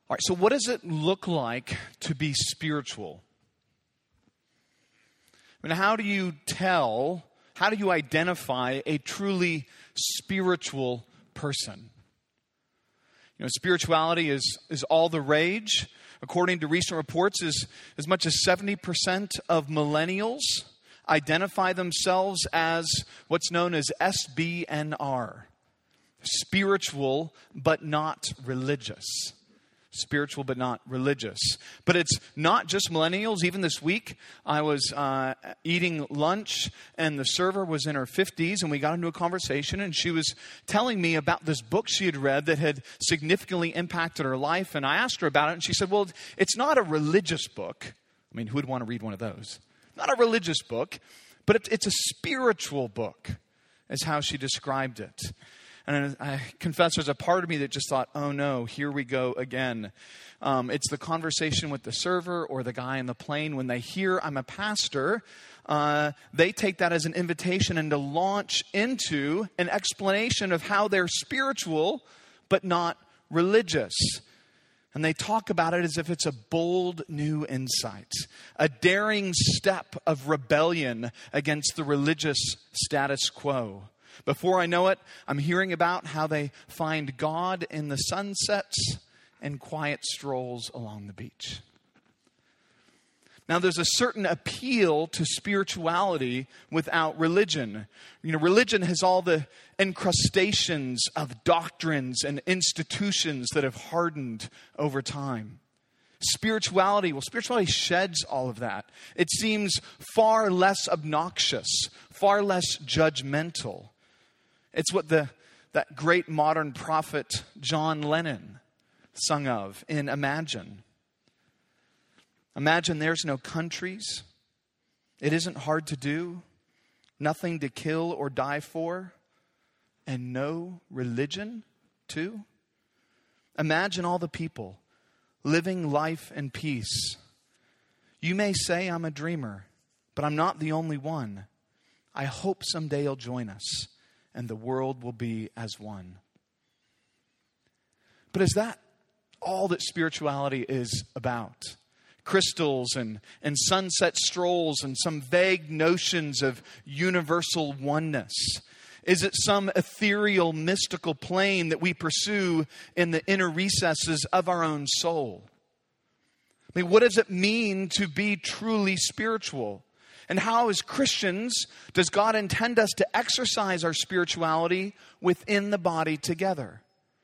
All right, so what does it look like to be spiritual? I mean, how do you identify a truly spiritual person? You know, spirituality is all the rage. According to recent reports, as much as 70% of millennials identify themselves as what's known as SBNR. Spiritual, but not religious. Spiritual, but not religious. But it's not just millennials. Even this week, I was eating lunch, and the server was in her 50s, and we got into a conversation, and she was telling me about this book she had read that had significantly impacted her life, and I asked her about it, and she said, well, it's not a religious book. I mean, who would want to read one of those? Not a religious book, but it's a spiritual book, is how she described it. And I confess there's a part of me that just thought, oh no, here we go again. It's the conversation with the server or the guy in the plane. When they hear I'm a pastor, they take that as an invitation and to launch into an explanation of how they're spiritual but not religious. And they talk about it as if it's a bold new insight, a daring step of rebellion against the religious status quo. Before I know it, I'm hearing about how they find God in the sunsets and quiet strolls along the beach. Now, there's a certain appeal to spirituality without religion. You know, religion has all the incrustations of doctrines and institutions that have hardened over time. Spirituality sheds all of that. It seems far less obnoxious, far less judgmental. It's what that great modern prophet John Lennon sung of in Imagine. Imagine there's no countries. It isn't hard to do. Nothing to kill or die for. And no religion, too. Imagine all the people living life in peace. You may say I'm a dreamer, but I'm not the only one. I hope someday you'll join us, and the world will be as one. But is that all that spirituality is about? Crystals and sunset strolls and some vague notions of universal oneness? Is it some ethereal, mystical plane that we pursue in the inner recesses of our own soul? I mean, what does it mean to be truly spiritual? And how, as Christians, does God intend us to exercise our spirituality within the body together?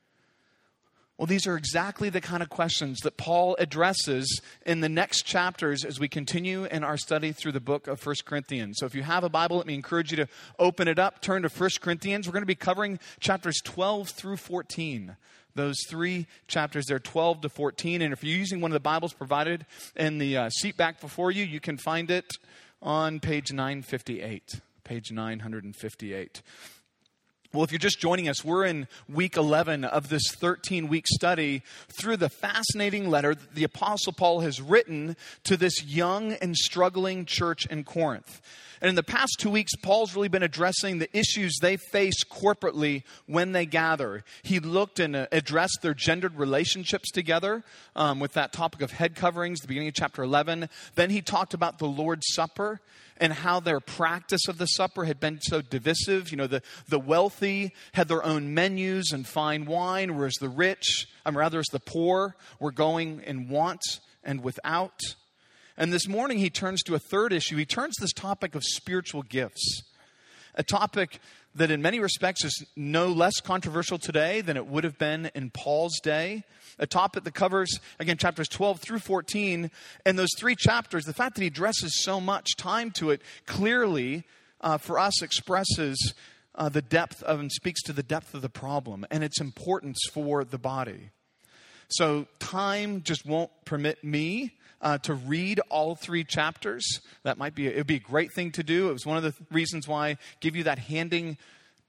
Well, these are exactly the kind of questions that Paul addresses in the next chapters as we continue in our study through the book of 1 Corinthians. So if you have a Bible, let me encourage you to open it up, turn to 1 Corinthians. We're going to be covering chapters 12 through 14. Those three chapters, they're 12 to 14. And if you're using one of the Bibles provided in the seat back before you, you can find it on page 958. Page 958. Well, if you're just joining us, we're in week 11 of this 13-week study through the fascinating letter that the Apostle Paul has written to this young and struggling church in Corinth. And in the past 2 weeks, Paul's really been addressing the issues they face corporately when they gather. He looked and addressed their gendered relationships together with that topic of head coverings, the beginning of chapter 11. Then he talked about the Lord's Supper and how their practice of the supper had been so divisive. You know, the wealthy had their own menus and fine wine, whereas the rich, as the poor, were going in want and without. And this morning he turns to a third issue. He turns to this topic of spiritual gifts, a topic that in many respects is no less controversial today than it would have been in Paul's day. A topic that covers, again, chapters 12 through 14. And those three chapters, the fact that he addresses so much time to it clearly for us expresses the depth of and speaks to the depth of the problem and its importance for the body. So time just won't permit me to read all three chapters. It would be a great thing to do. It was one of the reasons why I give you that handing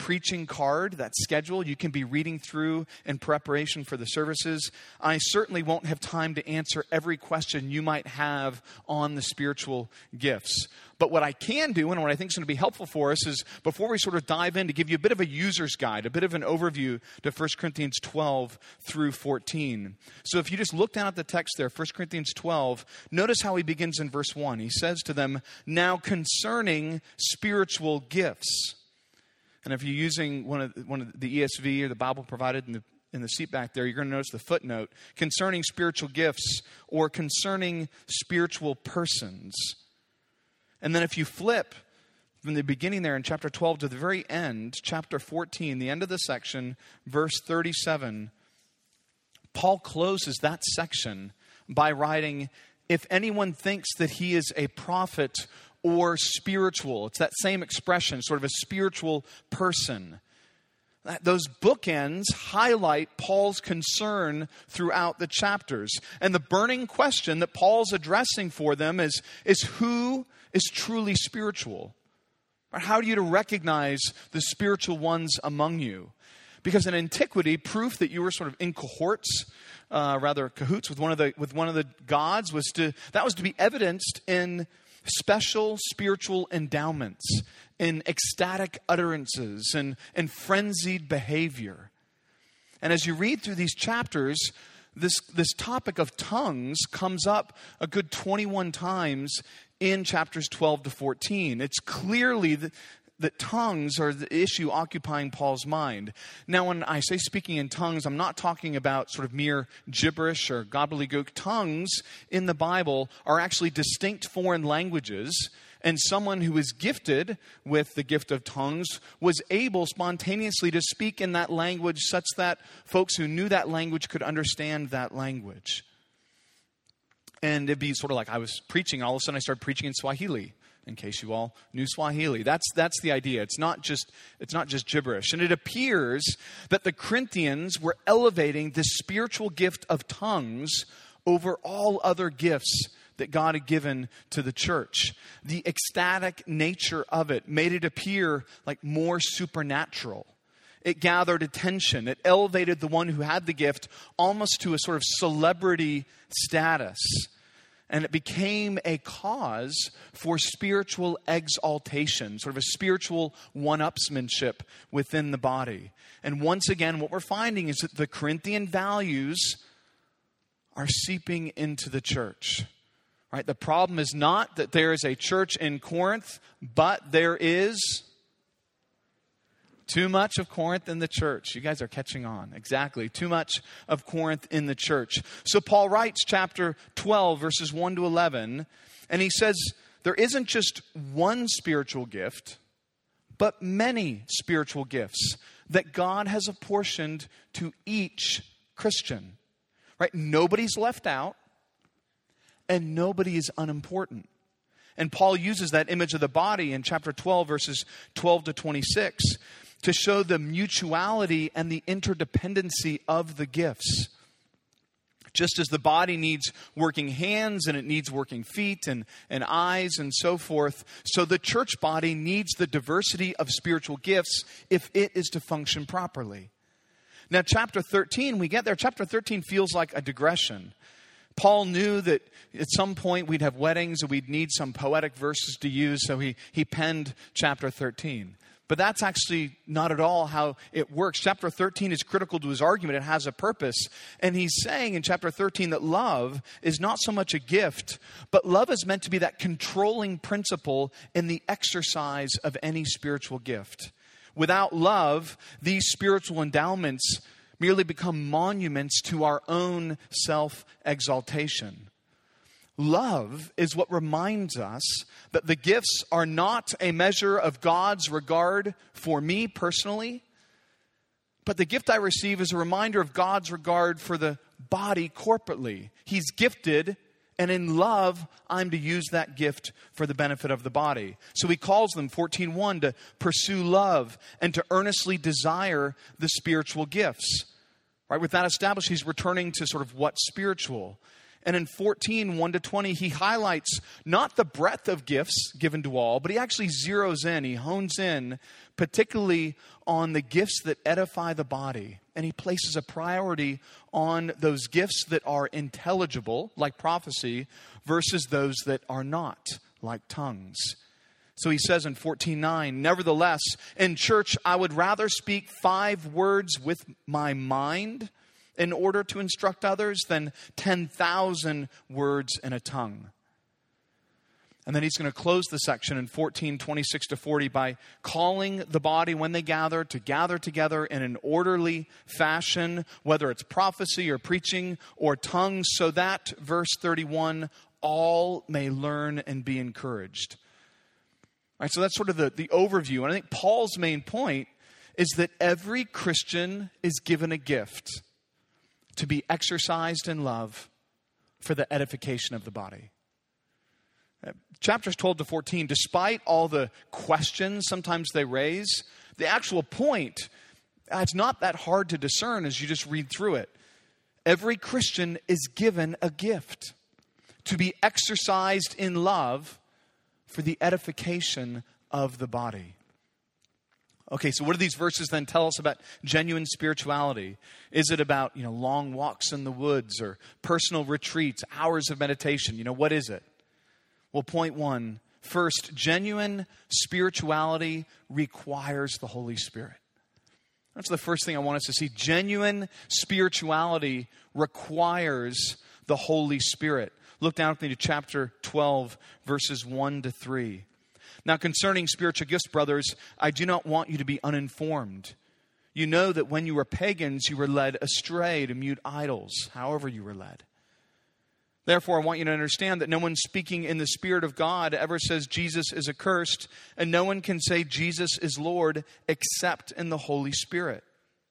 preaching card, that schedule you can be reading through in preparation for the services. I certainly won't have time to answer every question you might have on the spiritual gifts. But what I can do, and what I think is going to be helpful for us, is before we sort of dive in, to give you a bit of a user's guide, a bit of an overview to 1 Corinthians 12 through 14. So if you just look down at the text there, 1 Corinthians 12, notice how he begins in verse 1. He says to them, "Now concerning spiritual gifts." And if you're using one of the ESV or the Bible provided in the seat back there, you're going to notice the footnote, concerning spiritual gifts or concerning spiritual persons. And then if you flip from the beginning there in chapter 12 to the very end, chapter 14, the end of the section, verse 37, Paul closes that section by writing, "If anyone thinks that he is a prophet or spiritual," it's that same expression, sort of a spiritual person. Those bookends highlight Paul's concern throughout the chapters. And the burning question that Paul's addressing for them is who is truly spiritual? Or how are you to recognize the spiritual ones among you? Because in antiquity, proof that you were sort of in cahoots with one of the gods was to be evidenced in special spiritual endowments, in ecstatic utterances, and frenzied behavior. And as you read through these chapters, this topic of tongues comes up a good 21 times in chapters 12 to 14. It's clearly that tongues are the issue occupying Paul's mind. Now, when I say speaking in tongues, I'm not talking about sort of mere gibberish or gobbledygook. Tongues in the Bible are actually distinct foreign languages, and someone who is gifted with the gift of tongues was able spontaneously to speak in that language such that folks who knew that language could understand that language. And it'd be sort of like I was preaching, all of a sudden I started preaching in Swahili. In case you all knew Swahili. That's the idea. It's not just gibberish. And it appears that the Corinthians were elevating the spiritual gift of tongues over all other gifts that God had given to the church. The ecstatic nature of it made it appear like more supernatural. It gathered attention. It elevated the one who had the gift almost to a sort of celebrity status. And it became a cause for spiritual exaltation, sort of a spiritual one-upsmanship within the body. And once again, what we're finding is that the Corinthian values are seeping into the church. Right? The problem is not that there is a church in Corinth, but there is too much of Corinth in the church. You guys are catching on. Exactly. Too much of Corinth in the church. So Paul writes chapter 12, verses 1 to 11, and he says there isn't just one spiritual gift, but many spiritual gifts that God has apportioned to each Christian. Right? Nobody's left out, and nobody is unimportant. And Paul uses that image of the body in chapter 12, verses 12 to 26, to show the mutuality and the interdependency of the gifts. Just as the body needs working hands and it needs working feet and eyes and so forth, so the church body needs the diversity of spiritual gifts if it is to function properly. Now, chapter 13, we get there. Chapter 13 feels like a digression. Paul knew that at some point we'd have weddings and we'd need some poetic verses to use, so he penned chapter 13. But that's actually not at all how it works. Chapter 13 is critical to his argument. It has a purpose. And he's saying in chapter 13 that love is not so much a gift, but love is meant to be that controlling principle in the exercise of any spiritual gift. Without love, these spiritual endowments merely become monuments to our own self-exaltation. Love is what reminds us that the gifts are not a measure of God's regard for me personally, but the gift I receive is a reminder of God's regard for the body corporately. He's gifted, and in love, I'm to use that gift for the benefit of the body. So he calls them, 14:1, to pursue love and to earnestly desire the spiritual gifts. Right? With that established, he's returning to sort of what's spiritual. And in 14, 1-20, he highlights not the breadth of gifts given to all, but he actually zeroes in, he hones in particularly on the gifts that edify the body. And he places a priority on those gifts that are intelligible, like prophecy, versus those that are not, like tongues. So he says in 14:9, nevertheless, in church I would rather speak 5 words with my mind in order to instruct others than 10,000 words in a tongue. And then he's going to close the section in 14:26-40 by calling the body when they gather to gather together in an orderly fashion, whether it's prophecy or preaching or tongues, so that, verse 31, all may learn and be encouraged. All right, so that's sort of the overview. And I think Paul's main point is that every Christian is given a gift to be exercised in love for the edification of the body. Chapters 12-14, despite all the questions sometimes they raise, the actual point, it's not that hard to discern as you just read through it. Every Christian is given a gift to be exercised in love for the edification of the body. Okay, so what do these verses then tell us about genuine spirituality? Is it about, long walks in the woods or personal retreats, hours of meditation? What is it? Well, point 1, first, genuine spirituality requires the Holy Spirit. That's the first thing I want us to see. Genuine spirituality requires the Holy Spirit. Look down with me to chapter 12, verses 1-3. Now, concerning spiritual gifts, brothers, I do not want you to be uninformed. You know that when you were pagans, you were led astray to mute idols, however you were led. Therefore, I want you to understand that no one speaking in the Spirit of God ever says Jesus is accursed, and no one can say Jesus is Lord except in the Holy Spirit.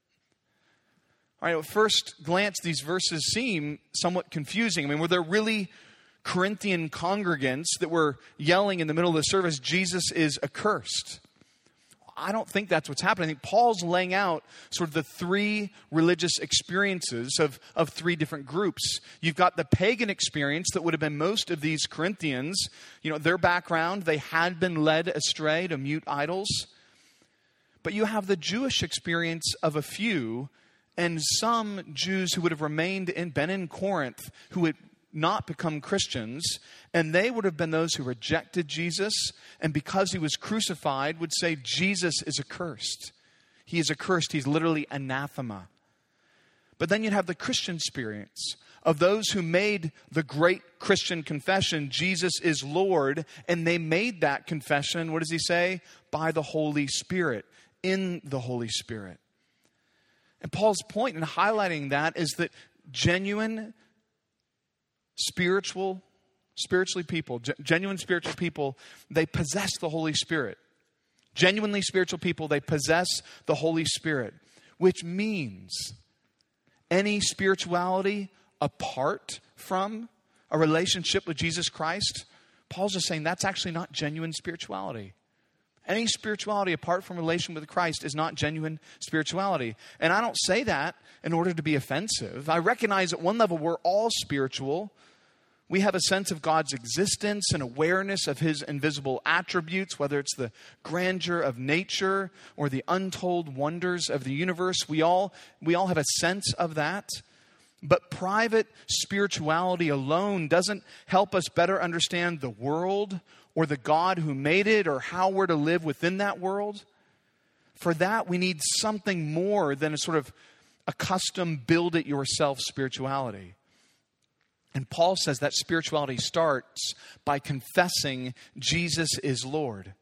All right, at first glance, these verses seem somewhat confusing. Were there really Corinthian congregants that were yelling in the middle of the service, Jesus is accursed? I don't think that's what's happening. I think Paul's laying out sort of the 3 religious experiences of 3 different groups. You've got the pagan experience that would have been most of these Corinthians. Their background, they had been led astray to mute idols. But you have the Jewish experience of a few, and some Jews who would have been in Corinth, who had not become Christians, and they would have been those who rejected Jesus, and because he was crucified would say Jesus is accursed. He is accursed. He's literally anathema. But then you'd have the Christian experience of those who made the great Christian confession, Jesus is Lord, and they made that confession, what does he say? By the Holy Spirit, in the Holy Spirit. And Paul's point in highlighting that is that genuine genuine spiritual people, they possess the Holy Spirit. Genuinely spiritual people, they possess the Holy Spirit, which means any spirituality apart from a relationship with Jesus Christ, Paul's just saying that's actually not genuine spirituality. Any spirituality apart from relation with Christ is not genuine spirituality. And I don't say that in order to be offensive. I recognize at one level we're all spiritual. We have a sense of God's existence and awareness of his invisible attributes, whether it's the grandeur of nature or the untold wonders of the universe. We all have a sense of that. But private spirituality alone doesn't help us better understand the world or the God who made it or how we're to live within that world. For that, we need something more than a sort of a custom build-it-yourself spirituality. And Paul says that spirituality starts by confessing Jesus is Lord.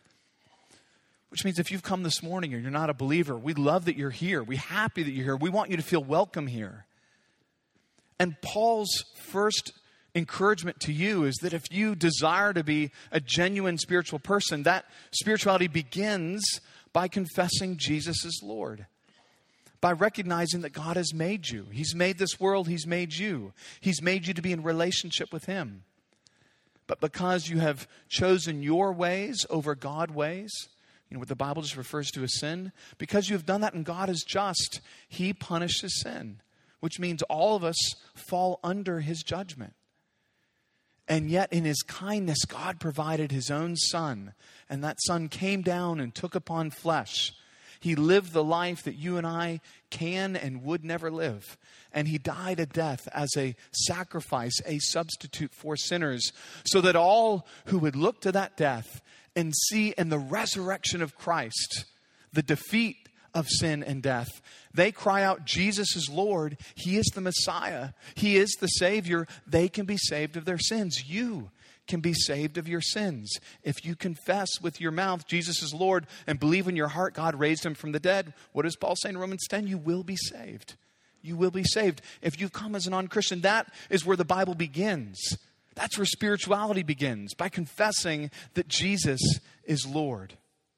Which means if you've come this morning and you're not a believer, we love that you're here. We're happy that you're here. We want you to feel welcome here. And Paul's first encouragement to you is that if you desire to be a genuine spiritual person, that spirituality begins by confessing Jesus is Lord. By recognizing that God has made you. He's made this world. He's made you. He's made you to be in relationship with him. But because you have chosen your ways over God's ways, what the Bible just refers to as sin, because you have done that and God is just, he punishes sin which means all of us fall under his judgment. And yet in his kindness, God provided his own Son, and that Son came down and took upon flesh. He lived the life that you and I can and would never live. And he died a death as a sacrifice, a substitute for sinners, so that all who would look to that death and see in the resurrection of Christ the defeat of sin and death, they cry out, Jesus is Lord. He is the Messiah. He is the Savior. They can be saved of their sins. You can be saved of your sins. If you confess with your mouth Jesus is Lord and believe in your heart God raised him from the dead, what does Paul say in Romans 10? You will be saved. You will be saved. If you come as a non-Christian, that is where the Bible begins. That's where spirituality begins, by confessing that Jesus is Lord.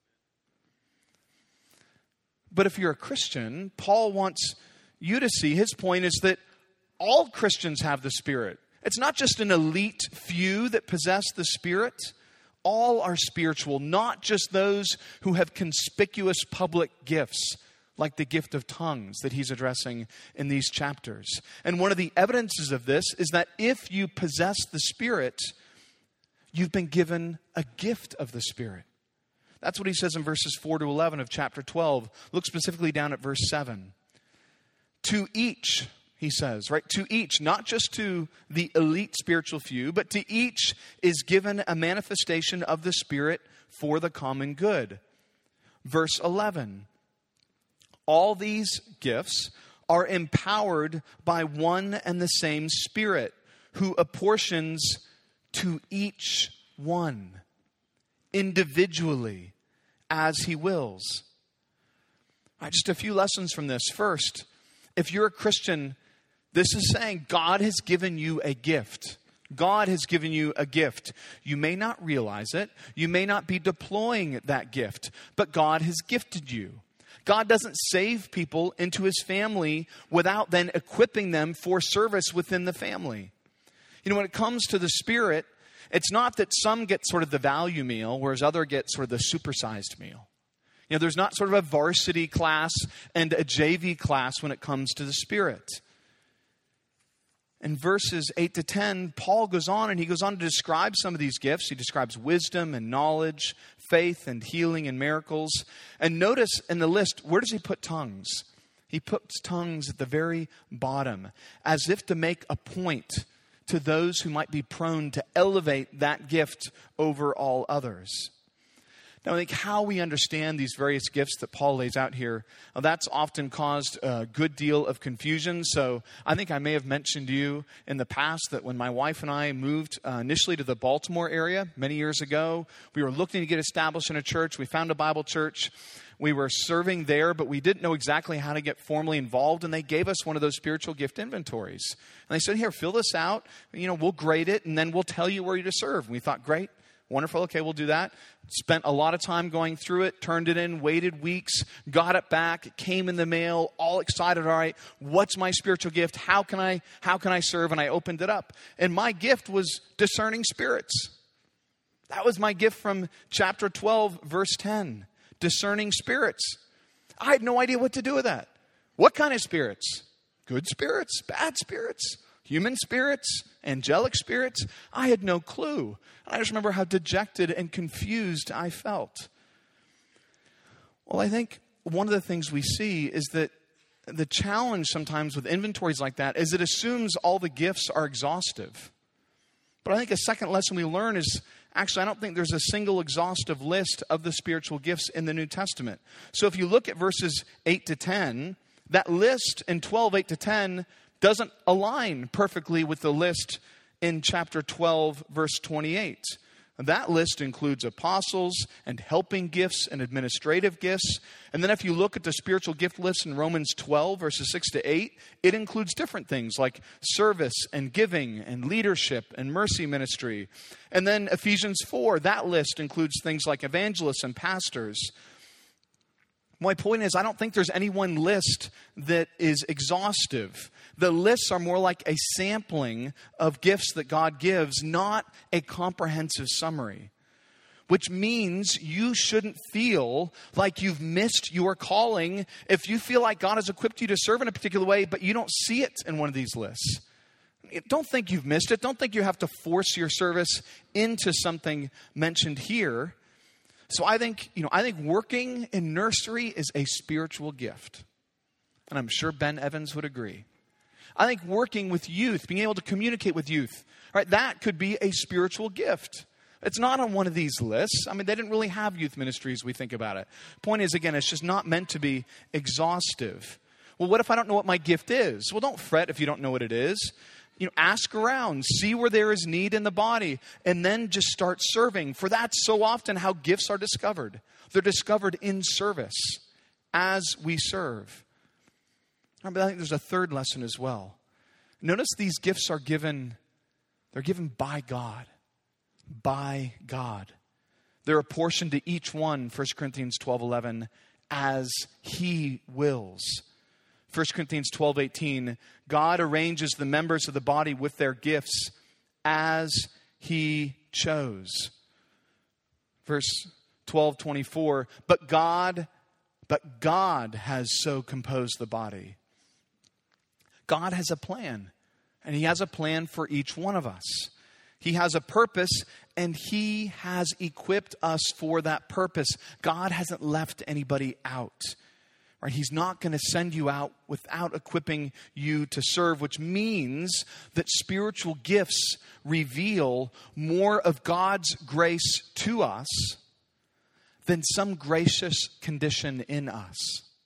But if you're a Christian, Paul wants you to see, his point is that all Christians have the Spirit. It's not just an elite few that possess the Spirit. All are spiritual, not just those who have conspicuous public gifts, like the gift of tongues that he's addressing in these chapters. And one of the evidences of this is that if you possess the Spirit, you've been given a gift of the Spirit. That's what he says in verses 4 to 11 of chapter 12. Look specifically down at verse 7. To each, he says, right? To each, not just to the elite spiritual few, but to each is given a manifestation of the Spirit for the common good. Verse 11. All these gifts are empowered by one and the same Spirit, who apportions to each one individually as he wills. All right, just a few lessons from this. First, if you're a Christian, this is saying God has given you a gift. God has given you a gift. You may not realize it. You may not be deploying that gift, but God has gifted you. God doesn't save people into his family without then equipping them for service within the family. You know, when it comes to the Spirit, it's not that some get sort of the value meal, whereas others get sort of the supersized meal. You know, there's not sort of a varsity class and a JV class when it comes to the Spirit. In verses 8 to 10, Paul goes on and he goes on to describe some of these gifts. He describes wisdom and knowledge, faith and healing and miracles. And notice in the list, where does he put tongues? He puts tongues at the very bottom, as if to make a point to those who might be prone to elevate that gift over all others. Now, I think how we understand these various gifts that Paul lays out here, that's often caused a good deal of confusion. So I think I may have mentioned to you in the past that when my wife and I moved initially to the Baltimore area many years ago, we were looking to get established in a church. We found a Bible church. We were serving there, but we didn't know exactly how to get formally involved. And they gave us one of those spiritual gift inventories. And they said, here, fill this out. You know, we'll grade it, and then we'll tell you where you're to serve. And we thought, great. Wonderful. Okay, we'll do that. Spent a lot of time going through it, turned it in, waited weeks, got it back. It came in the mail, all excited. All right, what's my spiritual gift? How can I serve? And I opened it up. And my gift was discerning spirits. That was my gift from chapter 12, verse 10. Discerning spirits. I had no idea what to do with that. What kind of spirits? Good spirits, bad spirits, human spirits, angelic spirits. I had no clue. I just remember how dejected and confused I felt. Well, I think one of the things we see is that the challenge sometimes with inventories like that is it assumes all the gifts are exhaustive. But I think a second lesson we learn is actually, I don't think there's a single exhaustive list of the spiritual gifts in the New Testament. So if you look at verses 8 to 10, that list in 12, 8 to 10 doesn't align perfectly with the list in chapter 12, verse 28. That list includes apostles and helping gifts and administrative gifts. And then if you look at the spiritual gift list in Romans 12, verses 6 to 8, it includes different things like service and giving and leadership and mercy ministry. And then Ephesians 4, that list includes things like evangelists and pastors. My point is, I don't think there's any one list that is exhaustive. The lists are more like a sampling of gifts that God gives, not a comprehensive summary. which means you shouldn't feel like you've missed your calling if you feel like God has equipped you to serve in a particular way, but you don't see it in one of these lists. Don't think you've missed it. Don't think you have to force your service into something mentioned here. So I think working in nursery is a spiritual gift. And I'm sure Ben Evans would agree. I think working with youth, being able to communicate with youth, right, that could be a spiritual gift. It's not on one of these lists. I mean, they didn't really have youth ministries, we think about it. Point is, again, it's just not meant to be exhaustive. Well, what if I don't know what my gift is? Well, don't fret if you don't know what it is. Ask around, see where there is need in the body, and then just start serving. For that's so often how gifts are discovered. They're discovered in service as we serve. But I think there's a third lesson as well. Notice these gifts are given, they're given by God. By God. They're apportioned to each one, 1 Corinthians 12:11, as He wills. 1 Corinthians 12:18, God arranges the members of the body with their gifts as He chose. Verse 12:24, but God has so composed the body. God has a plan, and He has a plan for each one of us. He has a purpose, and He has equipped us for that purpose. God hasn't left anybody out. Right? He's not going to send you out without equipping you to serve, which means that spiritual gifts reveal more of God's grace to us than some gracious condition in us.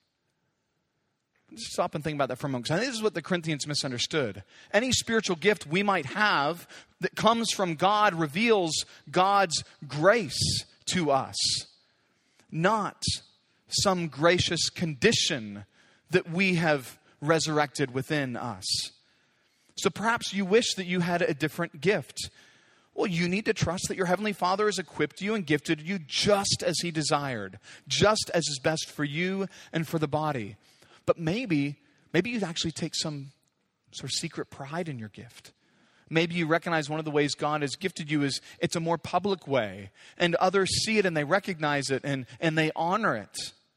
Just stop and think about that for a moment, because I think this is what the Corinthians misunderstood. Any spiritual gift we might have that comes from God reveals God's grace to us, not some gracious condition that we have resurrected within us. So perhaps you wish that you had a different gift. Well, you need to trust that your Heavenly Father has equipped you and gifted you just as He desired, just as is best for you and for the body. But maybe you'd actually take some sort of secret pride in your gift. Maybe you recognize one of the ways God has gifted you is it's a more public way, and others see it and they recognize it and they honor it.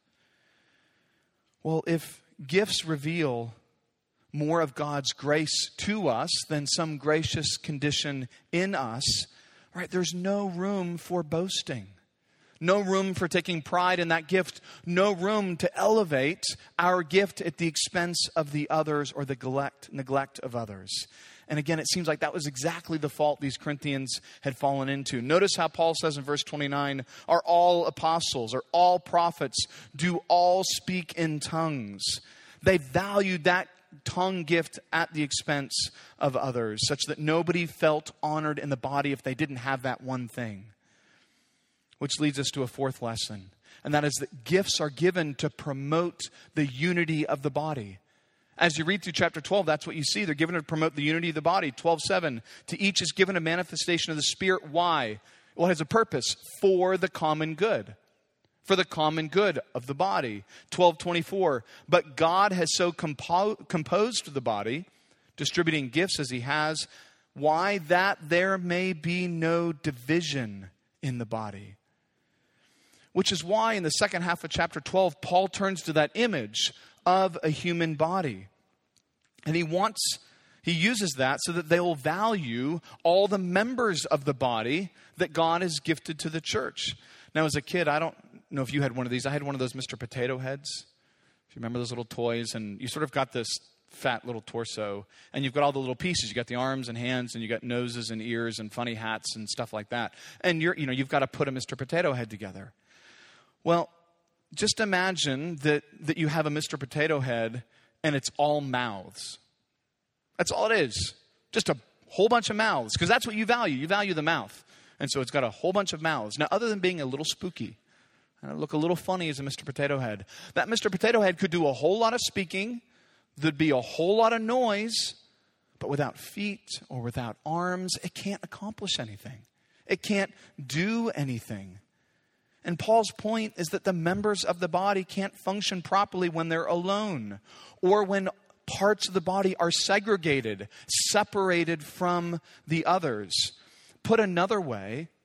Well, if gifts reveal more of God's grace to us than some gracious condition in us, right, there's no room for boasting. No room for taking pride in that gift. No room to elevate our gift at the expense of the others or the neglect of others. And again, it seems like that was exactly the fault these Corinthians had fallen into. Notice how Paul says in verse 29, are all apostles, are all prophets, do all speak in tongues? They valued that tongue gift at the expense of others, such that nobody felt honored in the body if they didn't have that one thing. Which leads us to a fourth lesson, and that is that gifts are given to promote the unity of the body. As you read through chapter 12, that's what you see. They're given to promote the unity of the body. 12:7, to each is given a manifestation of the Spirit. Why? Well, it has a purpose, for the common good. For the common good of the body. 12:24, but God has so composed the body, distributing gifts as He has. Why? That there may be no division in the body. Which is why in the second half of chapter 12, Paul turns to that image of a human body. And he uses that so that they will value all the members of the body that God has gifted to the church. Now, as a kid, I don't know if you had one of these. I had one of those Mr. Potato Heads. If you remember those little toys, and you sort of got this fat little torso, and you've got all the little pieces. You got the arms and hands, and you got noses and ears and funny hats and stuff like that. And you've got to put a Mr. Potato Head together. Well, just imagine that you have a Mr. Potato Head and it's all mouths. That's all it is. Just a whole bunch of mouths, because that's what you value. You value the mouth. And so it's got a whole bunch of mouths. Now, other than being a little spooky, and it look a little funny as a Mr. Potato Head, that Mr. Potato Head could do a whole lot of speaking. There'd be a whole lot of noise, but without feet or without arms, it can't accomplish anything. It can't do anything. And Paul's point is that the members of the body can't function properly when they're alone, or when parts of the body are segregated, separated from the others. Put another way,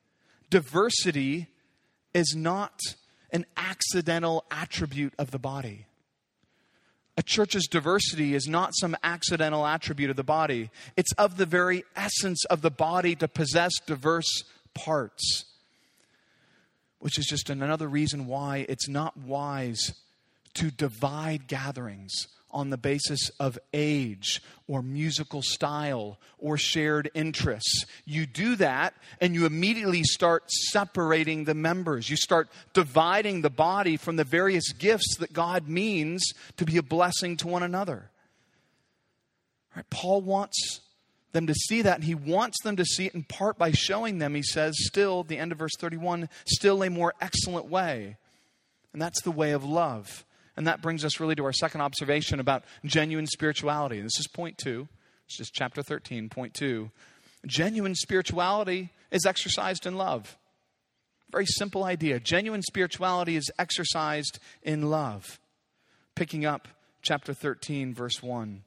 diversity is not an accidental attribute of the body. A church's diversity is not some accidental attribute of the body. It's of the very essence of the body to possess diverse parts. Which is just another reason why it's not wise to divide gatherings on the basis of age or musical style or shared interests. You do that and you immediately start separating the members. You start dividing the body from the various gifts that God means to be a blessing to one another. Right? Paul wants them to see that, and he wants them to see it in part by showing them, he says, still, the end of verse 31, still a more excellent way. And that's the way of love. And that brings us really to our second observation about genuine spirituality. This is point 2. It's just chapter 13, point 2. Genuine spirituality is exercised in love. Very simple idea. Genuine spirituality is exercised in love. Picking up chapter 13, verse 1.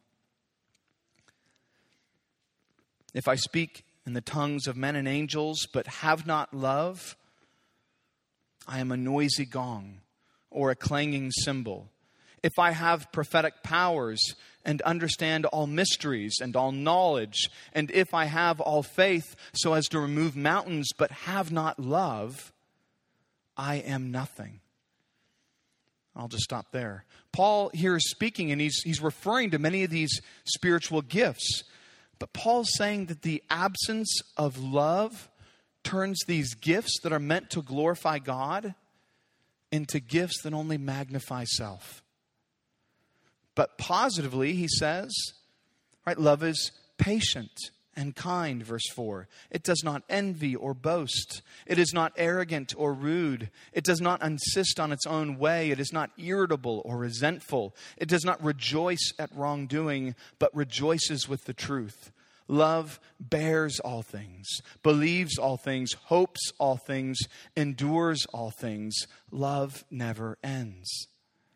If I speak in the tongues of men and angels, but have not love, I am a noisy gong or a clanging cymbal. If I have prophetic powers and understand all mysteries and all knowledge, and if I have all faith so as to remove mountains, but have not love, I am nothing. I'll just stop there. Paul here is speaking, and he's referring to many of these spiritual gifts. But Paul's saying that the absence of love turns these gifts that are meant to glorify God into gifts that only magnify self. But positively, he says, right, love is patient and kind, verse 4. It does not envy or boast. It is not arrogant or rude. It does not insist on its own way. It is not irritable or resentful. It does not rejoice at wrongdoing, but rejoices with the truth. Love bears all things, believes all things, hopes all things, endures all things. Love never ends.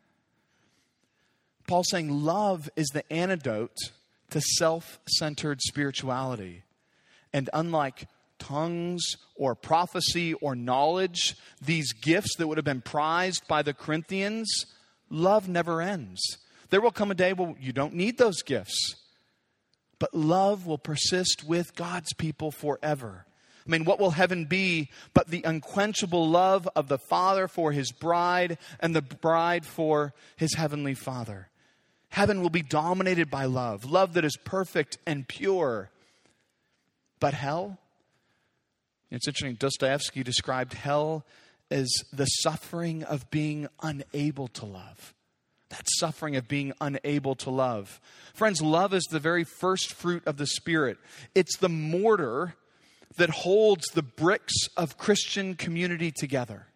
Paul's saying love is the antidote to self-centered spirituality. And unlike tongues or prophecy or knowledge, these gifts that would have been prized by the Corinthians, love never ends. There will come a day where you don't need those gifts. But love will persist with God's people forever. I mean, what will heaven be but the unquenchable love of the Father for his bride and the bride for his heavenly Father? Heaven will be dominated by love, love that is perfect and pure. But hell? It's interesting, Dostoevsky described hell as the suffering of being unable to love. That suffering of being unable to love. Friends, love is the very first fruit of the Spirit. It's the mortar that holds the bricks of Christian community together.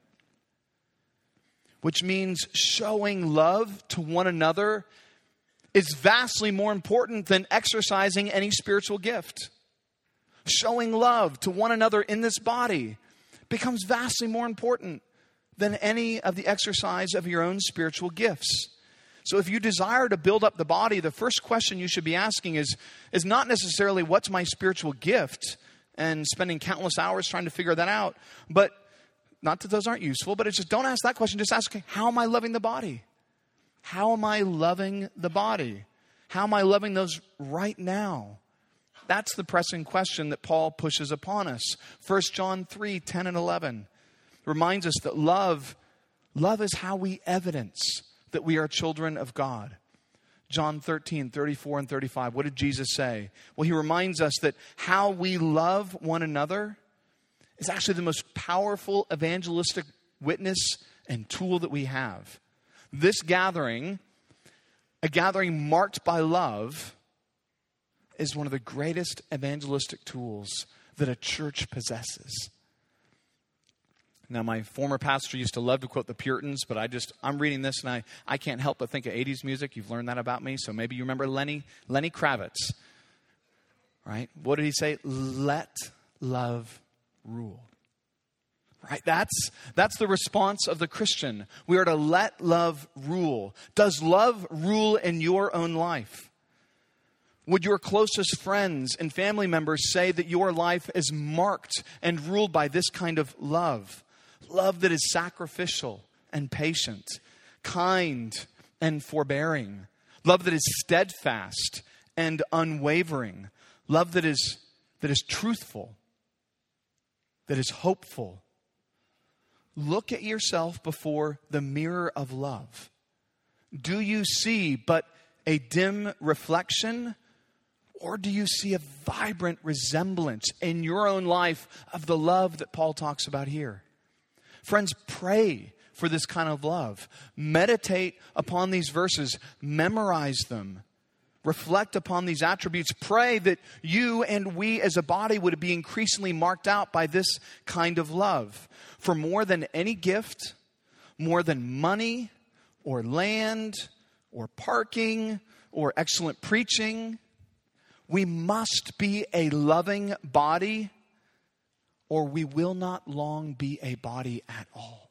Which means showing love to one another is vastly more important than exercising any spiritual gift. Showing love to one another in this body becomes vastly more important than any of the exercise of your own spiritual gifts. So if you desire to build up the body, the first question you should be asking is not necessarily what's my spiritual gift and spending countless hours trying to figure that out. But not that those aren't useful, but it's just don't ask that question. Just ask, how am I loving the body? How am I loving the body? How am I loving those right now? That's the pressing question that Paul pushes upon us. 1 John 3, 10 and 11 reminds us that love is how we evidence that we are children of God. John 13, 34 and 35. What did Jesus say? Well, he reminds us that how we love one another is actually the most powerful evangelistic witness and tool that we have. This gathering, a gathering marked by love, is one of the greatest evangelistic tools that a church possesses. Now, my former pastor used to love to quote the Puritans, but I'm reading this and I can't help but think of 80s music. You've learned that about me, so maybe you remember Lenny Kravitz, right? What did he say? Let love rule. Right? That's the response of the Christian. We are to let love rule. Does love rule in your own life? Would your closest friends and family members say that your life is marked and ruled by this kind of love? Love that is sacrificial and patient, kind and forbearing. Love that is steadfast and unwavering. Love that is truthful, that is hopeful. Look at yourself before the mirror of love. Do you see but a dim reflection? Or do you see a vibrant resemblance in your own life of the love that Paul talks about here? Friends, pray for this kind of love. Meditate upon these verses. Memorize them. Reflect upon these attributes. Pray that you and we as a body would be increasingly marked out by this kind of love. For more than any gift, more than money or land or parking or excellent preaching, we must be a loving body, or we will not long be a body at all.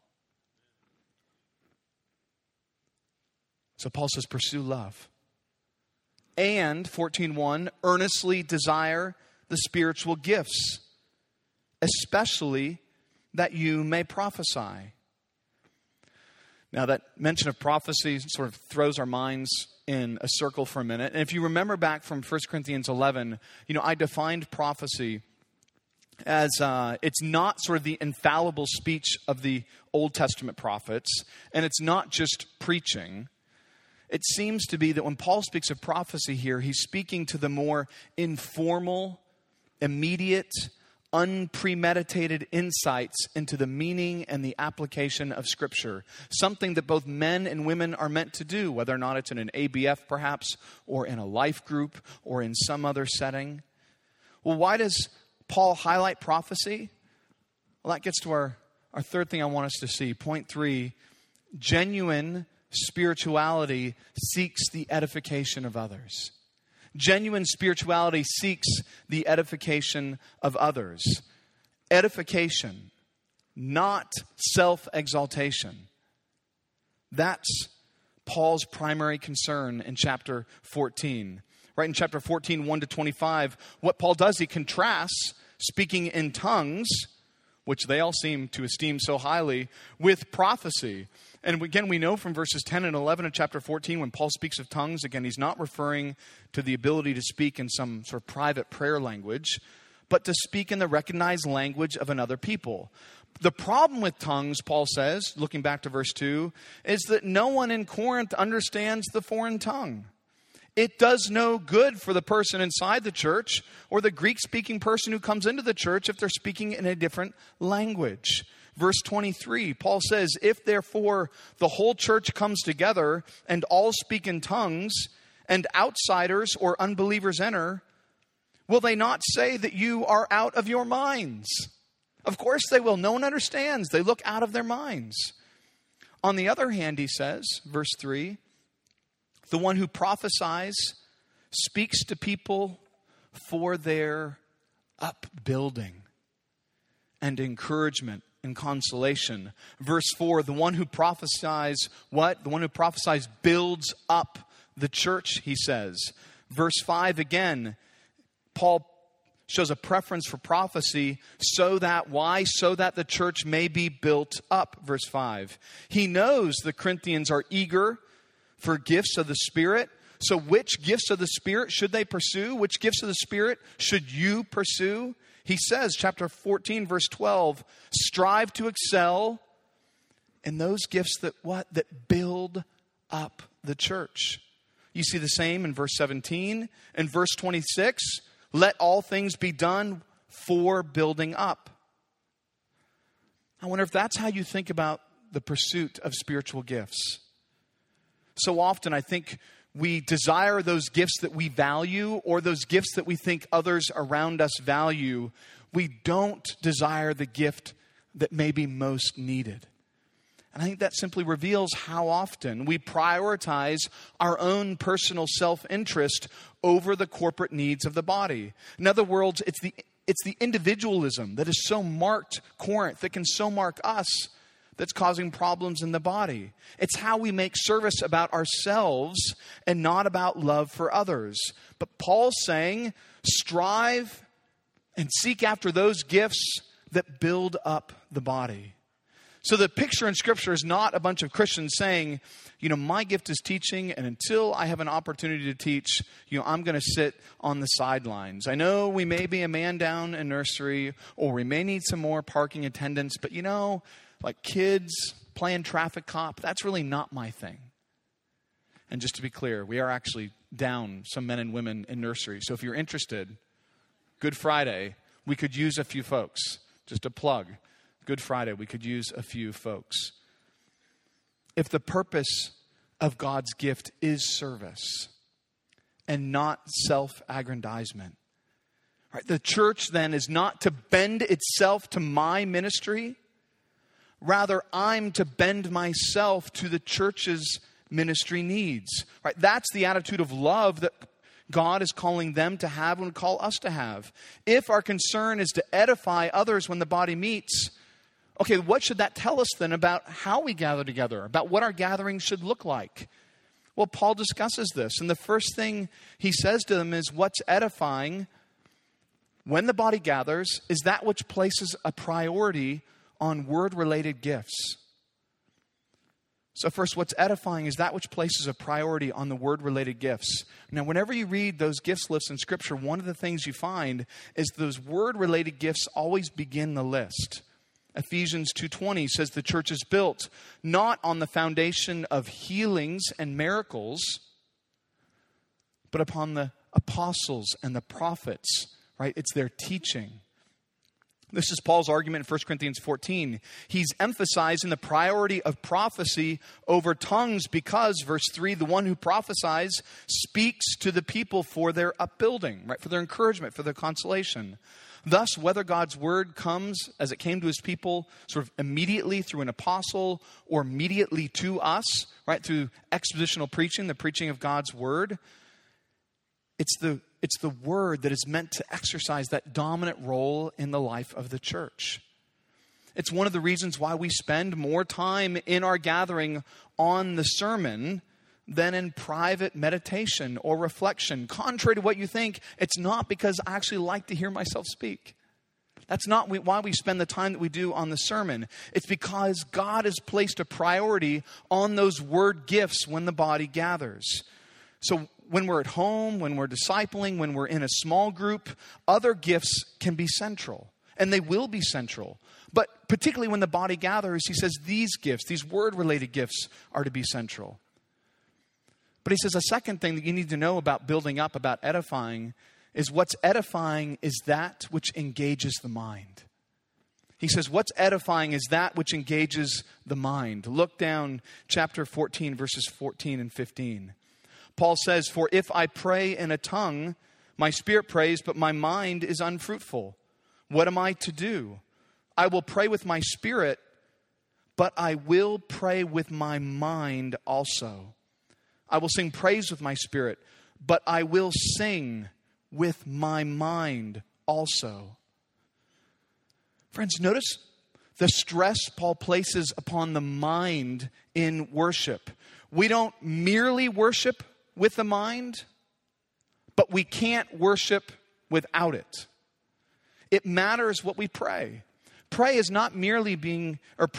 So Paul says, pursue love. And 14:1, earnestly desire the spiritual gifts, especially that you may prophesy. Now that mention of prophecy sort of throws our minds in a circle for a minute. And if you remember back from 1 Corinthians 11, I defined prophecy as it's not sort of the infallible speech of the Old Testament prophets, and it's not just preaching. It seems to be that when Paul speaks of prophecy here, he's speaking to the more informal, immediate, unpremeditated insights into the meaning and the application of Scripture. Something that both men and women are meant to do, whether or not it's in an ABF perhaps, or in a life group, or in some other setting. Well, why does Paul highlight prophecy? Well, that gets to our third thing I want us to see. Point 3, genuine spirituality seeks the edification of others. Genuine spirituality seeks the edification of others. Edification, not self-exaltation. That's Paul's primary concern in chapter 14. Right in chapter 14, 1-25, what Paul does, he contrasts speaking in tongues, which they all seem to esteem so highly, with prophecy. And again, we know from verses 10 and 11 of chapter 14, when Paul speaks of tongues, again, he's not referring to the ability to speak in some sort of private prayer language, but to speak in the recognized language of another people. The problem with tongues, Paul says, looking back to verse 2, is that no one in Corinth understands the foreign tongue. It does no good for the person inside the church or the Greek-speaking person who comes into the church if they're speaking in a different language. Verse 23, Paul says, if therefore the whole church comes together and all speak in tongues and outsiders or unbelievers enter, will they not say that you are out of your minds? Of course they will. No one understands. They look out of their minds. On the other hand, he says, verse 3, the one who prophesies speaks to people for their upbuilding and encouragement and consolation. Verse 4, the one who prophesies what? The one who prophesies builds up the church, he says. Verse 5 again, Paul shows a preference for prophecy so that, why? So that the church may be built up, verse 5. He knows the Corinthians are eager for gifts of the Spirit. So which gifts of the Spirit should they pursue? Which gifts of the Spirit should you pursue? He says, chapter 14, verse 12, strive to excel in those gifts that what? That build up the church. You see the same in verse 17. In verse 26, let all things be done for building up. I wonder if that's how you think about the pursuit of spiritual gifts. So often I think we desire those gifts that we value or those gifts that we think others around us value. We don't desire the gift that may be most needed. And I think that simply reveals how often we prioritize our own personal self-interest over the corporate needs of the body. In other words, it's the individualism that is so marked Corinth, that can so mark us, that's causing problems in the body. It's how we make service about ourselves and not about love for others. But Paul's saying, strive and seek after those gifts that build up the body. So the picture in Scripture is not a bunch of Christians saying, my gift is teaching, and until I have an opportunity to teach, I'm going to sit on the sidelines. I know we may be a man down in nursery, or we may need some more parking attendants, but like kids playing traffic cop, that's really not my thing. And just to be clear, we are actually down some men and women in nursery. So if you're interested, Good Friday, we could use a few folks. Just a plug. Good Friday, we could use a few folks. If the purpose of God's gift is service and not self-aggrandizement, right? The church then is not to bend itself to my ministry. Rather, I'm to bend myself to the church's ministry needs. Right? That's the attitude of love that God is calling them to have and would call us to have. If our concern is to edify others when the body meets, okay, what should that tell us then about how we gather together, about what our gatherings should look like? Well, Paul discusses this, and the first thing he says to them is what's edifying when the body gathers is that which places a priority on word-related gifts. So first, what's edifying is that which places a priority on the word-related gifts. Now, whenever you read those gifts lists in Scripture, one of the things you find is those word-related gifts always begin the list. Ephesians 2:20 says the church is built not on the foundation of healings and miracles, but upon the apostles and the prophets, right? It's their teaching. This is Paul's argument in 1 Corinthians 14. He's emphasizing the priority of prophecy over tongues because, verse 3, the one who prophesies speaks to the people for their upbuilding, right? For their encouragement, for their consolation. Thus, whether God's word comes as it came to his people sort of immediately through an apostle or immediately to us, right? Through expositional preaching, the preaching of God's word, it's the word that is meant to exercise that dominant role in the life of the church. It's one of the reasons why we spend more time in our gathering on the sermon than in private meditation or reflection. Contrary to what you think, it's not because I actually like to hear myself speak. That's not why we spend the time that we do on the sermon. It's because God has placed a priority on those word gifts when the body gathers. So when we're at home, when we're discipling, when we're in a small group, other gifts can be central. And they will be central. But particularly when the body gathers, he says these gifts, these word-related gifts are to be central. But he says a second thing that you need to know about building up, about edifying, is what's edifying is that which engages the mind. He says what's edifying is that which engages the mind. Look down chapter 14, verses 14 and 15. Paul says, "For if I pray in a tongue, my spirit prays, but my mind is unfruitful. What am I to do? I will pray with my spirit, but I will pray with my mind also. I will sing praise with my spirit, but I will sing with my mind also." Friends, notice the stress Paul places upon the mind in worship. We don't merely worship with the mind, but we can't worship without it. It matters what we pray. Prayer is not merely being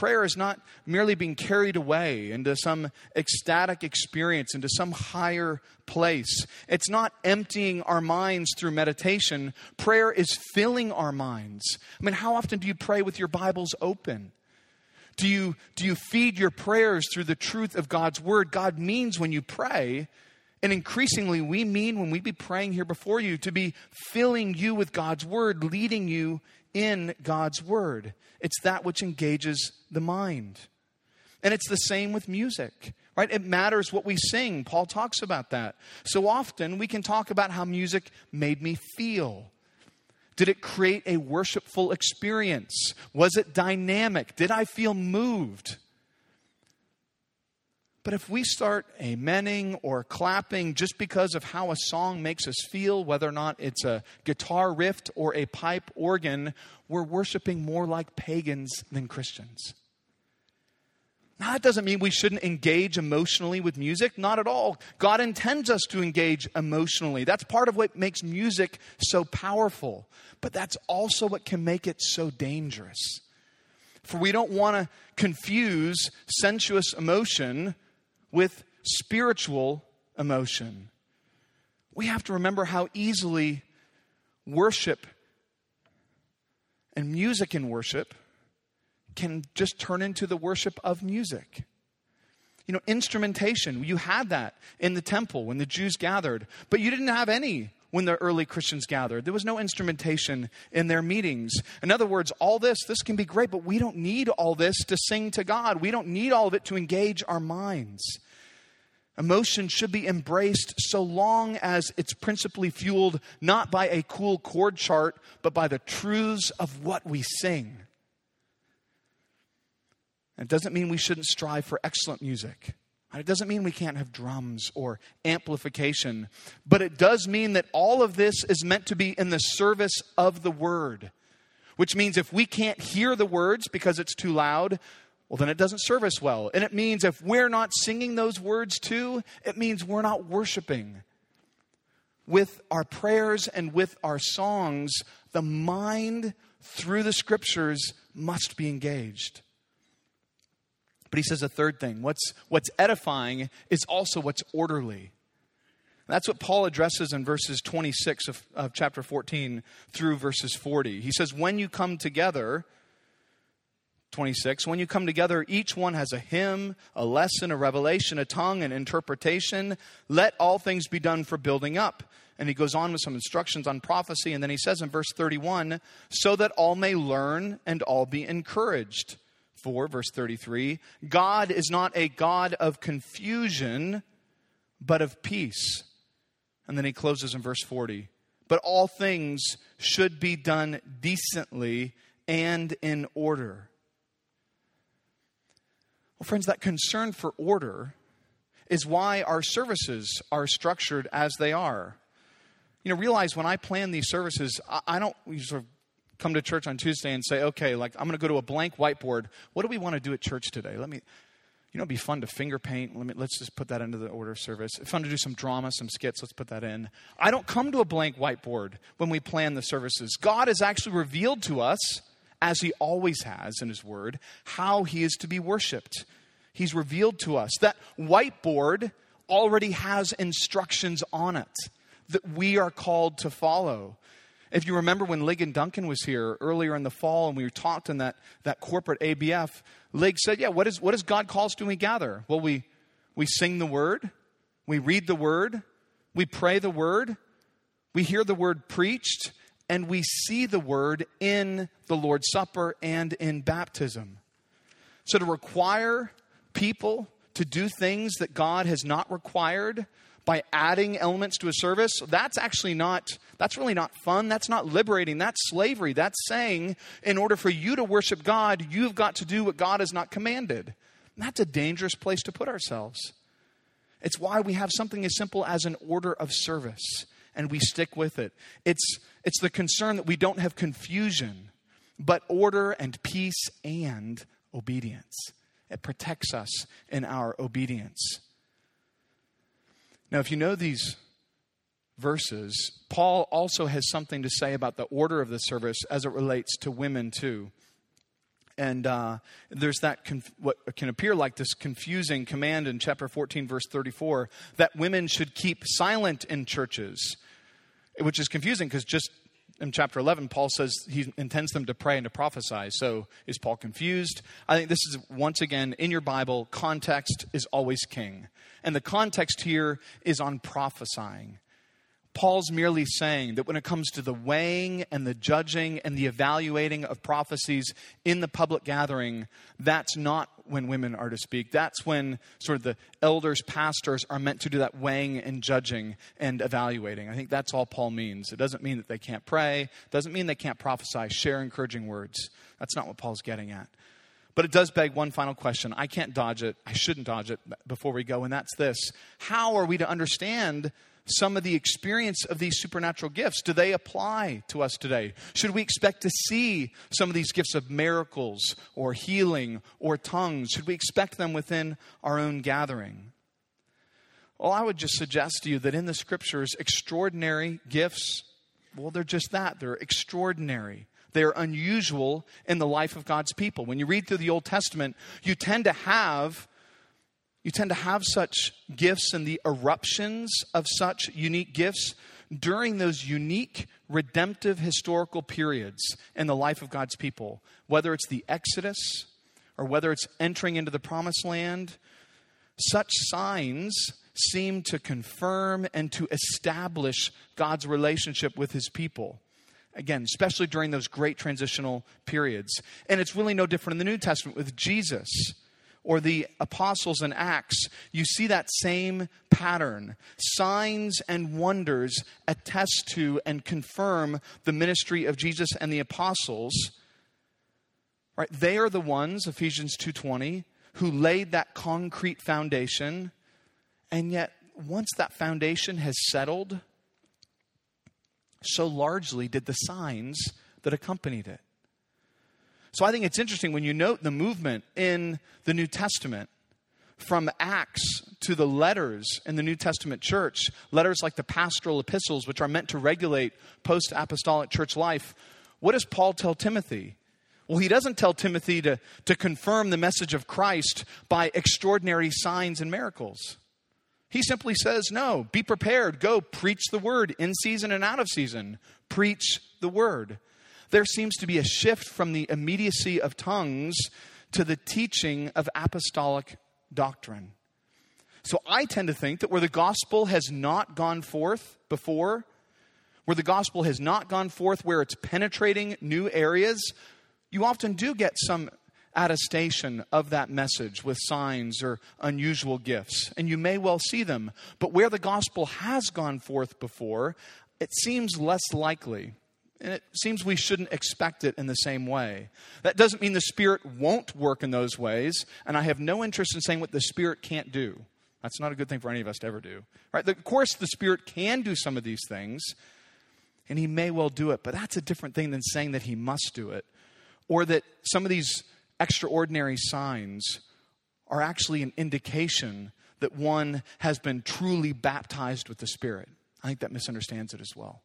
carried away into some ecstatic experience, into some higher place. It's not emptying our minds through meditation. Prayer is filling our minds. I mean, how often do you pray with your Bibles open? Do you feed your prayers through the truth of God's word? God means when you pray, and increasingly we mean when we be praying here before you, to be filling you with God's word, leading you in God's word. It's that which engages the mind. And it's the same with music, right? It matters what we sing. Paul talks about that. So often we can talk about how music made me feel. Did it create a worshipful experience? Was it dynamic? Did I feel moved? But if we start amening or clapping just because of how a song makes us feel, whether or not it's a guitar riff or a pipe organ, we're worshiping more like pagans than Christians. Now, that doesn't mean we shouldn't engage emotionally with music. Not at all. God intends us to engage emotionally. That's part of what makes music so powerful. But that's also what can make it so dangerous. For we don't want to confuse sensuous emotion with spiritual emotion. We have to remember how easily worship and music in worship can just turn into the worship of music. You know, instrumentation, you had that in the temple when the Jews gathered, but you didn't have any when the early Christians gathered. There was no instrumentation in their meetings. In other words, all this can be great, but we don't need all this to sing to God. We don't need all of it to engage our minds. Emotion should be embraced so long as it's principally fueled not by a cool chord chart, but by the truths of what we sing. It doesn't mean we shouldn't strive for excellent music. It doesn't mean we can't have drums or amplification. But it does mean that all of this is meant to be in the service of the word. Which means if we can't hear the words because it's too loud, well, then it doesn't serve us well. And it means if we're not singing those words too, it means we're not worshiping. With our prayers and with our songs, the mind through the scriptures must be engaged. But he says a third thing. What's edifying is also what's orderly. That's what Paul addresses in verses 26 of chapter 14 through verses 40. He says, when you come together, 26, when you come together, each one has a hymn, a lesson, a revelation, a tongue, an interpretation. Let all things be done for building up. And he goes on with some instructions on prophecy. And then he says in verse 31, so that all may learn and all be encouraged. 4, verse 33, God is not a God of confusion, but of peace. And then he closes in verse 40. But all things should be done decently and in order. Well, friends, that concern for order is why our services are structured as they are. You know, realize when I plan these services, I don't sort of come to church on Tuesday and say, okay, like I'm going to go to a blank whiteboard. What do we want to do at church today? It'd be fun to finger paint. Let's just put that into the order of service. It's fun to do some drama, some skits. Let's put that in. I don't come to a blank whiteboard when we plan the services. God has actually revealed to us, as he always has in his word, how he is to be worshiped. He's revealed to us. That whiteboard already has instructions on it that we are called to follow. If you remember when Lig and Duncan was here earlier in the fall and we talked in that corporate ABF, Lig said, yeah, what does God call us to when we gather? Well, we sing the word, we read the word, we pray the word, we hear the word preached, and we see the word in the Lord's Supper and in baptism. So to require people to do things that God has not required by adding elements to a service, that's really not fun. That's not liberating. That's slavery. That's saying in order for you to worship God, you've got to do what God has not commanded. And that's a dangerous place to put ourselves. It's why we have something as simple as an order of service, and we stick with it. It's the concern that we don't have confusion, but order and peace and obedience. It protects us in our obedience. Now, if you know these verses, Paul also has something to say about the order of the service as it relates to women too. And there's that what can appear like this confusing command in chapter 14, verse 34, that women should keep silent in churches, which is confusing because just in chapter 11, Paul says he intends them to pray and to prophesy. So is Paul confused? I think this is, once again, in your Bible, context is always king. And the context here is on prophesying. Paul's merely saying that when it comes to the weighing and the judging and the evaluating of prophecies in the public gathering, that's not when women are to speak. That's when sort of the elders, pastors are meant to do that weighing and judging and evaluating. I think that's all Paul means. It doesn't mean that they can't pray. It doesn't mean they can't prophesy, share encouraging words. That's not what Paul's getting at. But it does beg one final question. I can't dodge it. I shouldn't dodge it before we go, and that's this. How are we to understand some of the experience of these supernatural gifts? Do they apply to us today? Should we expect to see some of these gifts of miracles or healing or tongues? Should we expect them within our own gathering? Well, I would just suggest to you that in the Scriptures, extraordinary gifts, well, they're just that. They're extraordinary. They're unusual in the life of God's people. When you read through the Old Testament, you tend to have such gifts and the eruptions of such unique gifts during those unique redemptive historical periods in the life of God's people. Whether it's the Exodus or whether it's entering into the Promised Land, such signs seem to confirm and to establish God's relationship with his people. Again, especially during those great transitional periods. And it's really no different in the New Testament with Jesus or the apostles in Acts. You see that same pattern. Signs and wonders attest to and confirm the ministry of Jesus and the apostles. Right? They are the ones, Ephesians 2:20, who laid that concrete foundation. And yet, once that foundation has settled, so largely did the signs that accompanied it. So I think it's interesting when you note the movement in the New Testament from Acts to the letters in the New Testament church, letters like the pastoral epistles, which are meant to regulate post-apostolic church life. What does Paul tell Timothy? Well, he doesn't tell Timothy to confirm the message of Christ by extraordinary signs and miracles. He simply says, no, be prepared. Go preach the word in season and out of season. Preach the word. There seems to be a shift from the immediacy of tongues to the teaching of apostolic doctrine. So I tend to think that where the gospel has not gone forth before, where the gospel has not gone forth, where it's penetrating new areas, you often do get some attestation of that message with signs or unusual gifts. And you may well see them. But where the gospel has gone forth before, it seems less likely. And it seems we shouldn't expect it in the same way. That doesn't mean the Spirit won't work in those ways. And I have no interest in saying what the Spirit can't do. That's not a good thing for any of us to ever do. Right? Of course, the Spirit can do some of these things. And he may well do it. But that's a different thing than saying that he must do it. Or that some of these extraordinary signs are actually an indication that one has been truly baptized with the Spirit. I think that misunderstands it as well.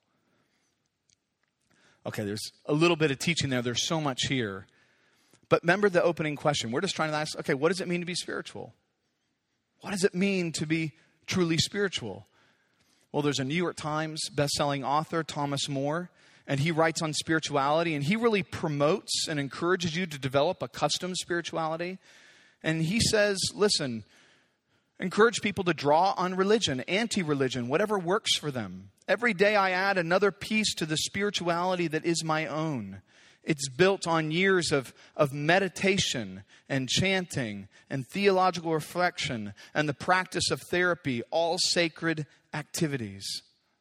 Okay, there's a little bit of teaching there. There's so much here. But remember the opening question. We're just trying to ask, okay, what does it mean to be spiritual? What does it mean to be truly spiritual? Well, there's a New York Times best-selling author, Thomas More, and he writes on spirituality, and he really promotes and encourages you to develop a custom spirituality. And he says, listen, encourage people to draw on religion, anti-religion, whatever works for them. Every day I add another piece to the spirituality that is my own. It's built on years of meditation and chanting and theological reflection and the practice of therapy, all sacred activities.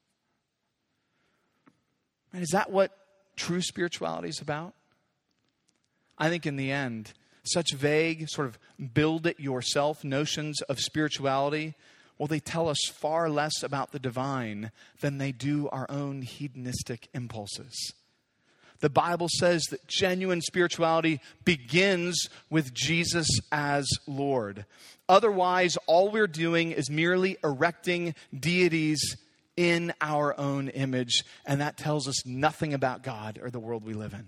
And is that what true spirituality is about? I think in the end, such vague sort of build it yourself notions of spirituality, well, they tell us far less about the divine than they do our own hedonistic impulses. The Bible says that genuine spirituality begins with Jesus as Lord. Otherwise, all we're doing is merely erecting deities in our own image, and that tells us nothing about God or the world we live in.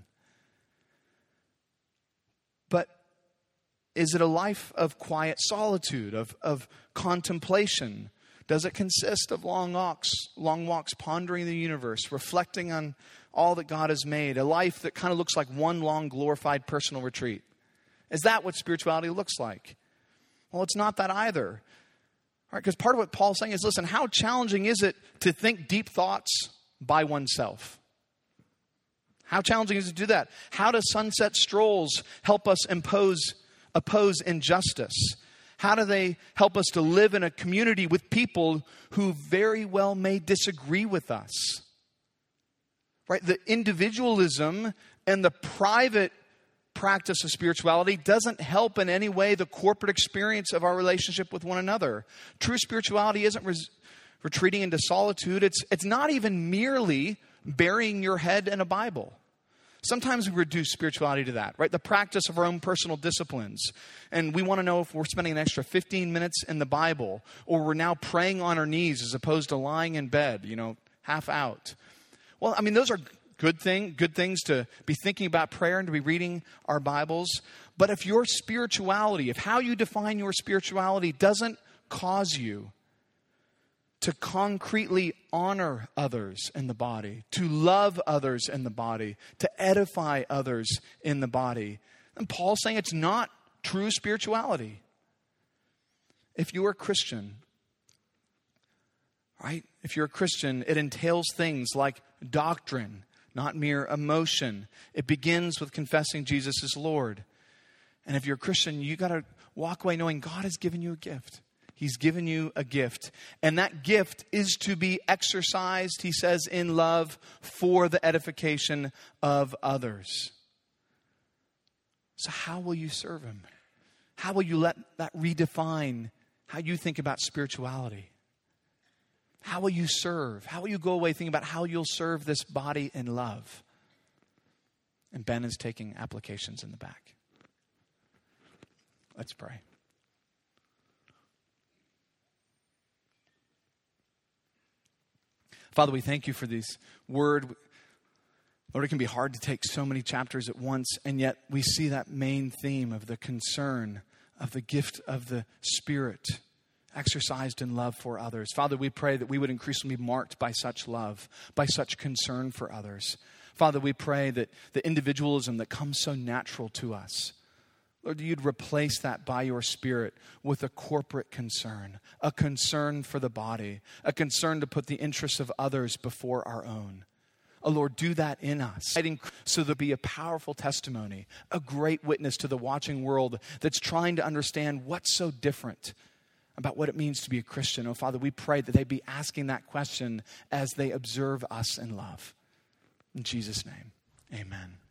But is it a life of quiet solitude, of contemplation? Does it consist of long walks pondering the universe, reflecting on all that God has made, a life that kind of looks like one long glorified personal retreat? Is that what spirituality looks like? Well, it's not that either. Right, because part of what Paul's saying is, listen, how challenging is it to think deep thoughts by oneself? How challenging is it to do that? How do sunset strolls help us oppose injustice? How do they help us to live in a community with people who very well may disagree with us? Right? The individualism and the private practice of spirituality doesn't help in any way the corporate experience of our relationship with one another. True spirituality isn't retreating into solitude. It's not even merely burying your head in a Bible. Sometimes we reduce spirituality to that, right? The practice of our own personal disciplines. And we want to know if we're spending an extra 15 minutes in the Bible, or we're now praying on our knees as opposed to lying in bed, half out. Well, I mean, those are good things to be thinking about prayer and to be reading our Bibles. But if your spirituality, if how you define your spirituality doesn't cause you to concretely honor others in the body, to love others in the body, to edify others in the body, then Paul's saying it's not true spirituality. If you're a Christian, right? If you're a Christian, it entails things like doctrine, not mere emotion. It begins with confessing Jesus as Lord. And if you're a Christian, you got to walk away knowing God has given you a gift. He's given you a gift. And that gift is to be exercised, he says, in love for the edification of others. So how will you serve him? How will you let that redefine how you think about spirituality? How will you serve? How will you go away thinking about how you'll serve this body in love? And Ben is taking applications in the back. Let's pray. Father, we thank you for this word. Lord, it can be hard to take so many chapters at once, and yet we see that main theme of the concern of the gift of the Spirit exercised in love for others. Father, we pray that we would increasingly be marked by such love, by such concern for others. Father, we pray that the individualism that comes so natural to us, Lord, you'd replace that by your Spirit with a corporate concern, a concern for the body, a concern to put the interests of others before our own. Oh, Lord, do that in us, so there'll be a powerful testimony, a great witness to the watching world that's trying to understand what's so different about what it means to be a Christian. Oh, Father, we pray that they be asking that question as they observe us in love. In Jesus' name, amen.